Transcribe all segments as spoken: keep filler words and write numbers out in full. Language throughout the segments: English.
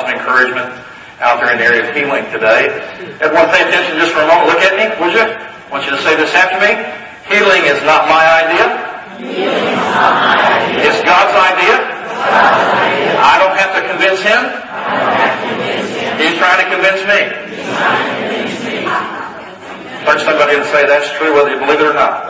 some encouragement out there in the area of healing today. Everyone pay attention just for a moment. Look at me, would you? I want you to say this after me. Healing is not my idea. Healing is not my idea. It's God's idea. God's idea. I don't have to convince Him. I don't have to convince Him. He's trying to convince me. He's trying to convince me. Touch somebody and say that's true whether you believe it or not.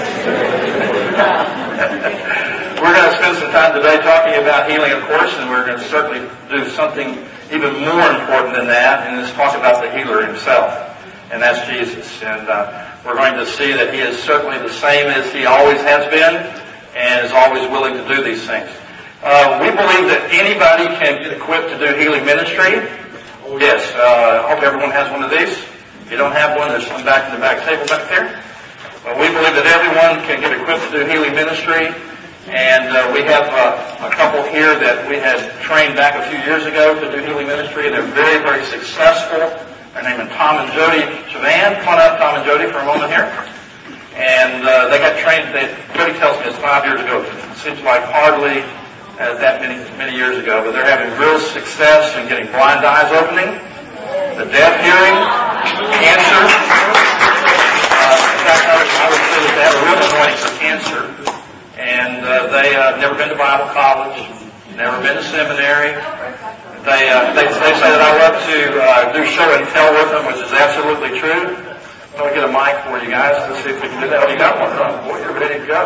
We're going to spend some time today talking about healing, of course, and we're going to certainly do something even more important than that, and it's talk about the healer Himself, and that's Jesus. And uh, we're going to see that He is certainly the same as He always has been and is always willing to do these things. Uh, we believe that anybody can get equipped to do healing ministry. Yes, uh, I hope everyone has one of these. If you don't have one, there's one back in the back table back there. Well, we believe that everyone can get equipped to do healing ministry, and uh, we have uh, a couple here that we had trained back a few years ago to do healing ministry, and they're very, very successful. Their name is Tom and Jody Chavan. Come on up, Tom and Jody, for a moment here. And uh, they got trained, they, Jody tells me it's five years ago. It seems like hardly uh, that many many years ago, but they're having real success in getting blind eyes opening, the deaf hearing, cancer. Uh, in fact, I would, I would say that they have a real anointing for cancer. And uh, they have uh, never been to Bible college, never been to seminary. They uh, they, they say that I love to uh, do show and tell with them, which is absolutely true. Let me get a mic for you guys. Let's see if we can do that. Oh, you got one, huh? Boy, you're ready to go.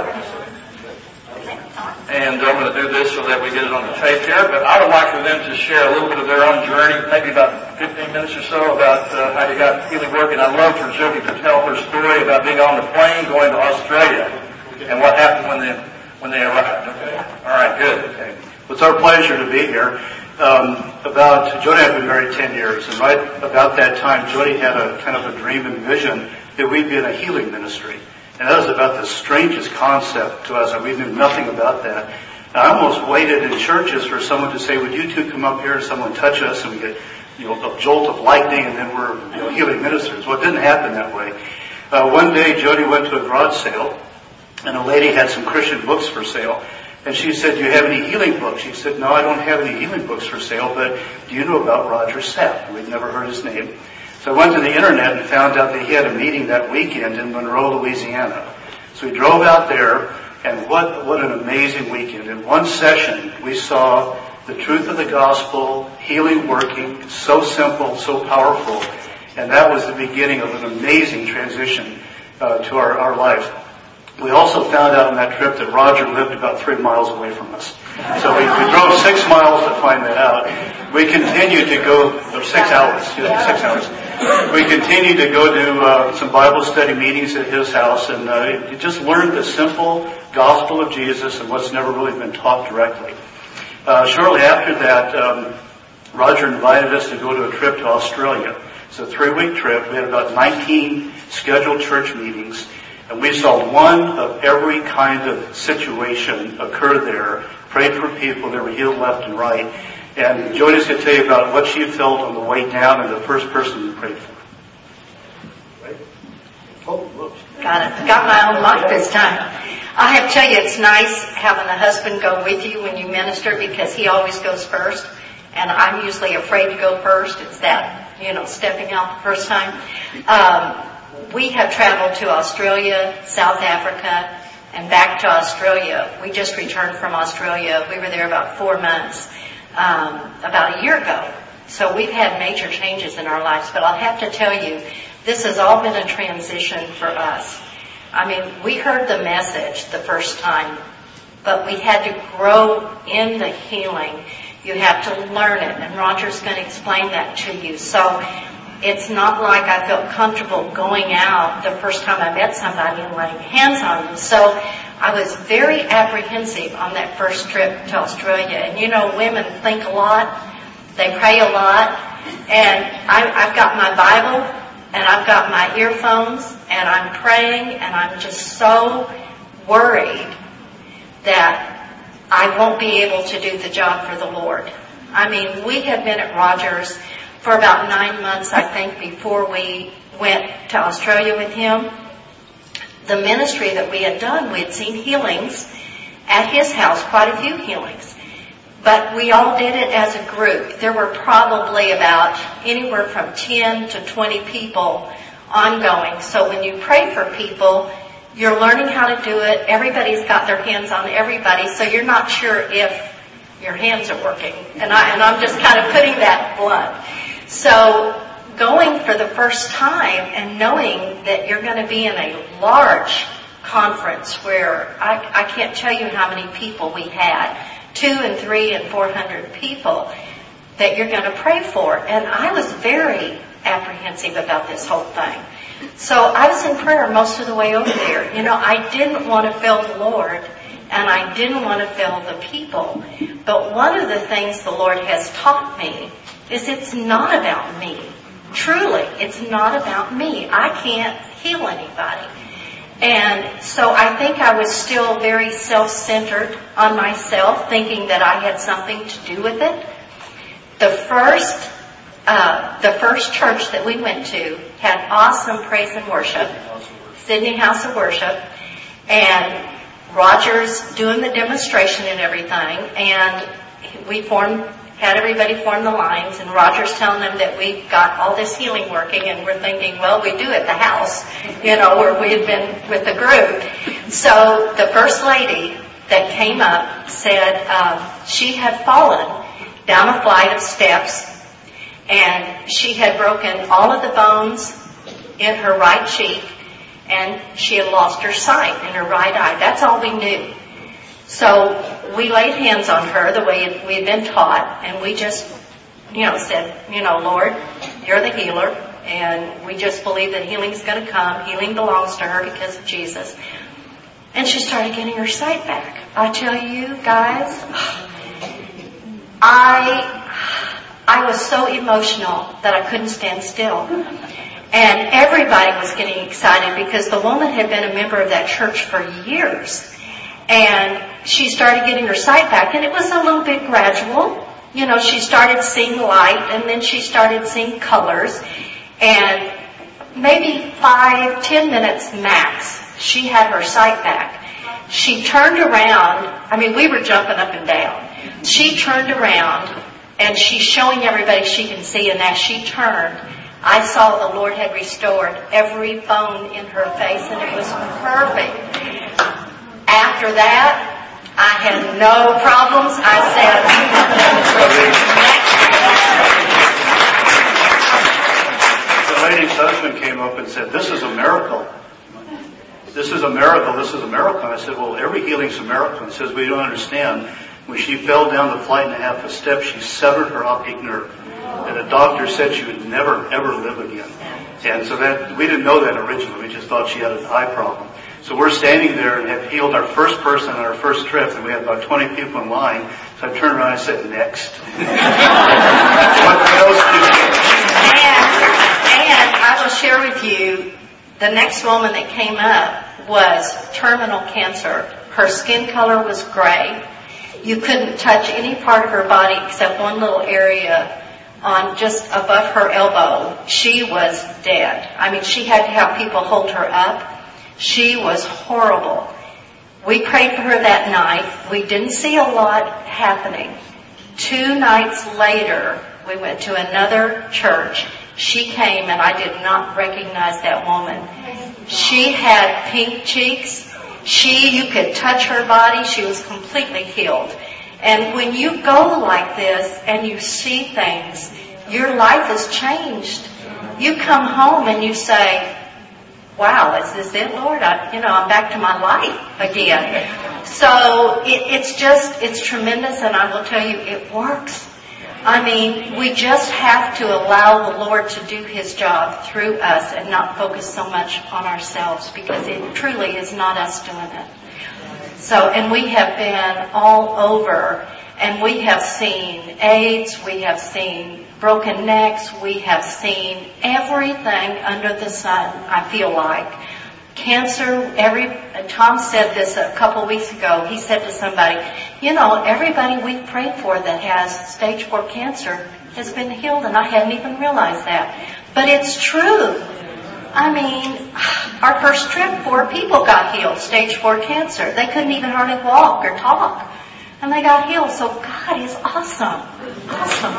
And I'm going to do this so that we get it on the tape here. But I would like for them to share a little bit of their own journey, maybe about fifteen minutes or so, about uh, how you got healing work. And I'd love for Jody to tell her story about being on the plane going to Australia and what happened when they when they arrived. Okay. All right. Good. Okay. Well, it's our pleasure to be here. Um, about Jody and I have been married ten years, and right about that time, Jody had a kind of a dream and vision that we'd be in a healing ministry. And that was about the strangest concept to us, and we knew nothing about that. And I almost waited in churches for someone to say, would you two come up here and someone touch us, and we get, you know, a jolt of lightning, and then we're, you know, healing ministers. Well, it didn't happen that way. Uh, one day, Jody went to a garage sale, and a lady had some Christian books for sale. And she said, do you have any healing books? She said, no, I don't have any healing books for sale, but do you know about Roger Sapp? We'd never heard his name. So I went to the internet and found out that he had a meeting that weekend in Monroe, Louisiana. So we drove out there, and what, what an amazing weekend. In one session, we saw the truth of the gospel, healing working, so simple, so powerful. And that was the beginning of an amazing transition uh, to our, our lives. We also found out on that trip that Roger lived about three miles away from us. So we, we drove six miles to find that out. We continued to go, or six hours, yeah, six hours. We continued to go to uh, some Bible study meetings at his house, and uh, you just learned the simple gospel of Jesus and what's never really been taught directly. Uh, shortly after that, um, Roger invited us to go to a trip to Australia. It's a three-week trip. We had about nineteen scheduled church meetings. And we saw one of every kind of situation occur there, prayed for people that were healed left and right. And Jody's going to tell you about what she felt on the way down and the first person you prayed for. Right? Oh, whoops. Got it. Got my own mic this time. I have to tell you, it's nice having a husband go with you when you minister because he always goes first. And I'm usually afraid to go first. It's that, you know, stepping out the first time. Um, We have traveled to Australia, South Africa, and back to Australia. We just returned from Australia. We were there about four months, um, about a year ago. So we've had major changes in our lives. But I'll have to tell you, this has all been a transition for us. I mean, we heard the message the first time, but we had to grow in the healing. You have to learn it, and Roger's going to explain that to you. So it's not like I felt comfortable going out the first time I met somebody and laying hands on them. So I was very apprehensive on that first trip to Australia. And you know, women think a lot. They pray a lot. And I, I've got my Bible and I've got my earphones and I'm praying and I'm just so worried that I won't be able to do the job for the Lord. I mean, we had been at Rogers for about nine months, I think, before we went to Australia with him. The ministry that we had done, we had seen healings at his house, quite a few healings. but we all did it as a group. There were probably about anywhere from ten to twenty people ongoing. So when you pray for people, you're learning how to do it. Everybody's got their hands on everybody, so you're not sure if your hands are working. And, I, and I'm just kind of putting that blunt. So going for the first time and knowing that you're going to be in a large conference where I, I can't tell you how many people we had, two and three and four hundred people that you're going to pray for. And I was very apprehensive about this whole thing. So I was in prayer most of the way over there. You know, I didn't want to fail the Lord, and I didn't want to fail the people. But one of the things the Lord has taught me is it's not about me. Truly, it's not about me. I can't heal anybody. And so I think I was still very self-centered on myself, thinking that I had something to do with it. The first Uh, the first church that we went to had awesome praise and worship, Sydney House of Worship, and Roger's doing the demonstration and everything, and we formed, had everybody form the lines, and Roger's telling them that we got all this healing working, and we're thinking, well, we do at the house, you know, where we had been with the group. So the first lady that came up said um, she had fallen down a flight of steps, and she had broken all of the bones in her right cheek, and she had lost her sight in her right eye. That's all we knew. So we laid hands on her the way we had been taught, and we just, you know, said, you know, Lord, you're the healer, and we just believe that healing's going to come. Healing belongs to her because of Jesus. And she started getting her sight back. I tell you guys, I... I was so emotional that I couldn't stand still. And everybody was getting excited because the woman had been a member of that church for years. And she started getting her sight back, and it was a little bit gradual. You know, she started seeing light, and then she started seeing colors. And maybe five, ten minutes max, she had her sight back. She turned around. I mean, we were jumping up and down. She turned around, and she's showing everybody she can see, and as she turned, I saw the Lord had restored every bone in her face, and it was perfect. After that, I had no problems. I said, the lady's husband came up and said, this is a miracle. This is a miracle. This is a miracle. I said, well, every healing's a miracle. He says, we don't understand. When she fell down the flight and a half of steps, she severed her optic nerve. And the doctor said she would never, ever live again. And so that, we didn't know that originally. We just thought she had an eye problem. So we're standing there and have healed our first person on our first trip, and we had about twenty people in line. So I turned around and I said, next. What else do you do? And, and I will share with you, the next woman that came up was terminal cancer. Her skin color was gray. You couldn't touch any part of her body except one little area on just above her elbow. She was dead. I mean, she had to have people hold her up. She was horrible. We prayed for her that night. We didn't see a lot happening. Two nights later, we went to another church. She came, and I did not recognize that woman. She had pink cheeks. She, you could touch her body. She was completely healed. And when you go like this and you see things, your life is changed. You come home and you say, wow, is this it, Lord? I, you know, I'm back to my life again. So it, it's just, it's tremendous, and I will tell you, it works. I mean, we just have to allow the Lord to do His job through us and not focus so much on ourselves, because it truly is not us doing it. So, and we have been all over, and we have seen AIDS, we have seen broken necks, we have seen everything under the sun, I feel like. Cancer, every, Tom said this a couple weeks ago. He said to somebody, you know, everybody we've prayed for that has stage four cancer has been healed, and I hadn't even realized that. But it's true. I mean, our first trip, four people got healed, stage four cancer. They couldn't even hardly walk or talk, and they got healed. So God God is awesome. Awesome.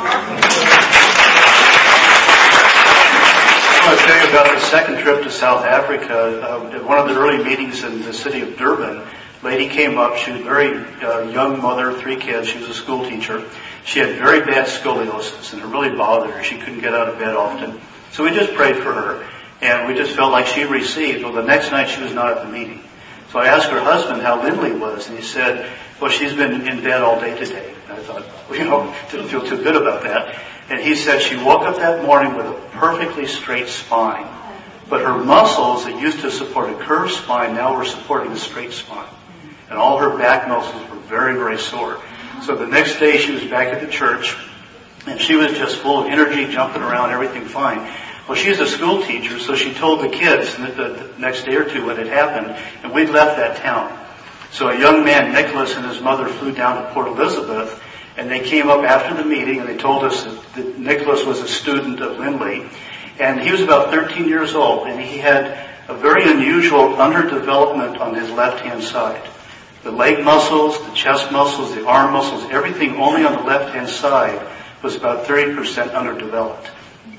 I want to tell you about the second trip to South Africa. Uh, at one of the early meetings in the city of Durban, a lady came up. She was a very uh, young mother, three kids. She was a school teacher. She had very bad scoliosis, and it really bothered her. She couldn't get out of bed often. So we just prayed for her, and we just felt like she received. Well, the next night she was not at the meeting. So I asked her husband how Lindley was, and he said, well, she's been in bed all day today. And I thought, well, you know, didn't feel too good about that. And he said she woke up that morning with a perfectly straight spine. But her muscles that used to support a curved spine now were supporting a straight spine. And all her back muscles were very, very sore. So the next day she was back at the church, and she was just full of energy, jumping around, everything fine. Well, she's a school teacher, so she told the kids the, the next day or two what had happened, and we'd left that town. So a young man, Nicholas, and his mother flew down to Port Elizabeth, and they came up after the meeting, and they told us that, that Nicholas was a student of Lindley, and he was about thirteen years old, and he had a very unusual underdevelopment on his left-hand side. The leg muscles, the chest muscles, the arm muscles, everything only on the left-hand side was about thirty percent underdeveloped.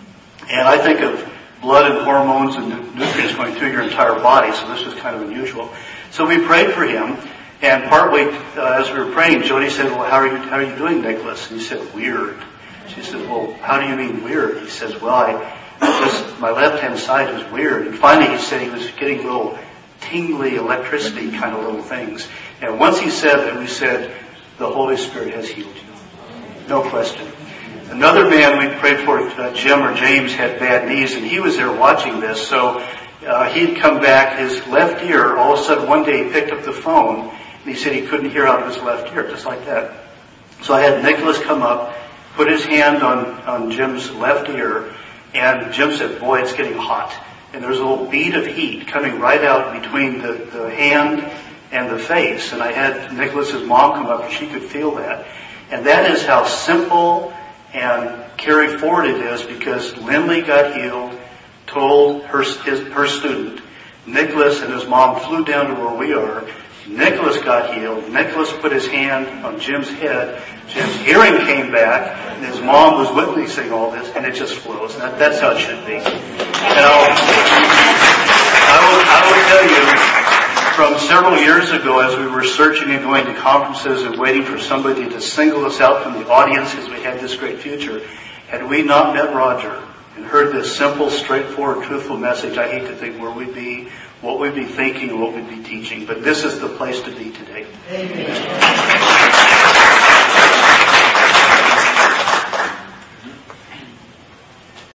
And I think of blood and hormones and nutrients going through your entire body, so this was kind of unusual. So we prayed for him, and partway uh, as we were praying, Jody said, well, how are you, how are you doing, Nicholas? And he said, weird. She said, well, how do you mean weird? He says, well, I, just, my left-hand side is weird. And finally he said he was getting little tingly electricity kind of little things. And once he said that, we said, the Holy Spirit has healed you. No question. Another man we prayed for, uh, Jim or James, had bad knees, and he was there watching this. So uh, he'd come back, his left ear, all of a sudden one day he picked up the phone, and he said he couldn't hear out of his left ear, just like that. So I had Nicholas come up, put his hand on, on Jim's left ear, and Jim said, boy, it's getting hot. And there was a little bead of heat coming right out between the, the hand and the face. And I had Nicholas's mom come up, and she could feel that. And that is how simple and carry forward it is, because Lindley got healed, told her, his, her student. Nicholas and his mom flew down to where we are. Nicholas got healed. Nicholas put his hand on Jim's head. Jim's hearing came back, and his mom was witnessing all this, and it just flows. And that, that's how it should be. Now, I will, I will tell you, from several years ago, as we were searching and going to conferences and waiting for somebody to single us out from the audience because we had this great future, had we not met Roger and heard this simple, straightforward, truthful message, I hate to think where we'd be, what we'd be thinking, and what we'd be teaching. But this is the place to be today. Amen.